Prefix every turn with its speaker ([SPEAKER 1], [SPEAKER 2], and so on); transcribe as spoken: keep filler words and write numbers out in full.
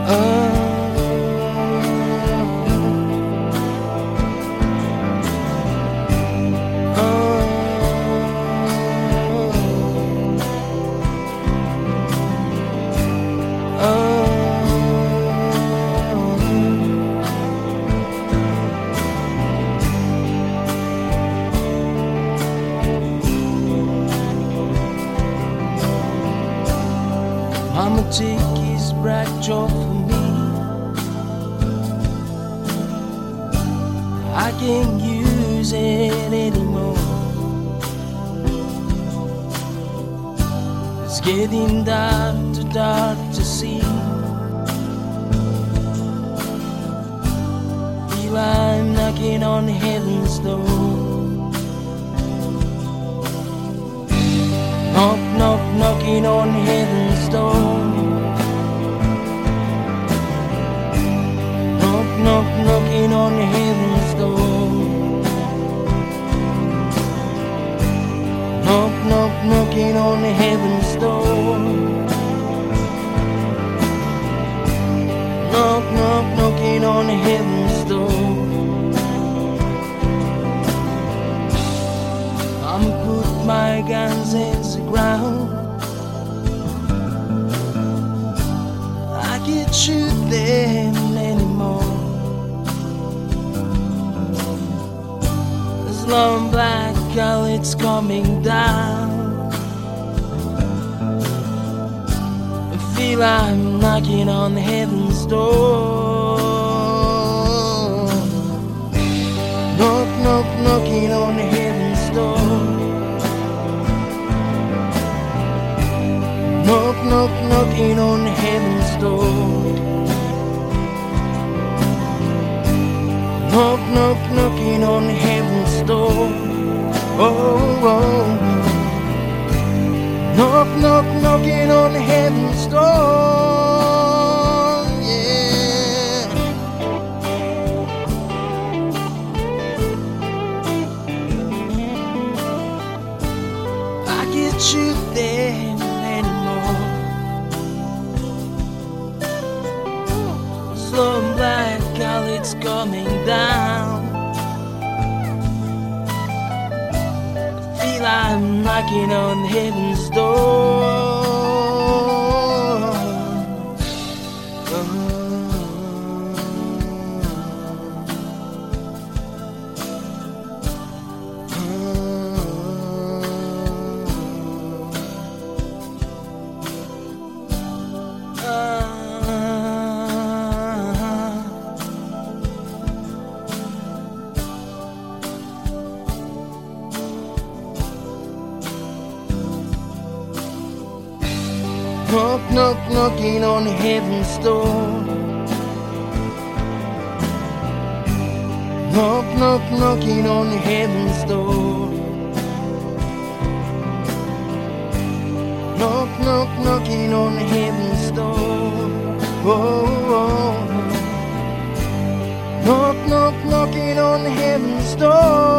[SPEAKER 1] Mama, take his bright joy for me. I can't use it anymore. It's getting dark, too dark to see. Feel I'm knocking on heaven's door. Knock, knock, knocking on heaven's door. Knock, knock, knocking on heaven's door. Knock, knock, knocking on heaven's door. Knock, knock, knocking on heaven's door. I'm put my guns in the ground. I can't shoot them anymore. This long black hole, it's coming down. I feel I'm knocking on heaven's door. Knock, knock, knocking on heaven's door. Knock, knock, knocking on heaven's door. Knock, knock, knocking on heaven's door. Oh, oh. Knock, knock, knocking on heaven's door. Yeah. I can't shoot them anymore. Slow black hole, it's coming down. I feel I'm knocking on heaven's door. Knock, knock, knocking on heaven's door. Knock, knock, knocking on heaven's door. Knock, knock, knocking on heaven's door. Oh, oh. Knock, knock, knocking on heaven's door.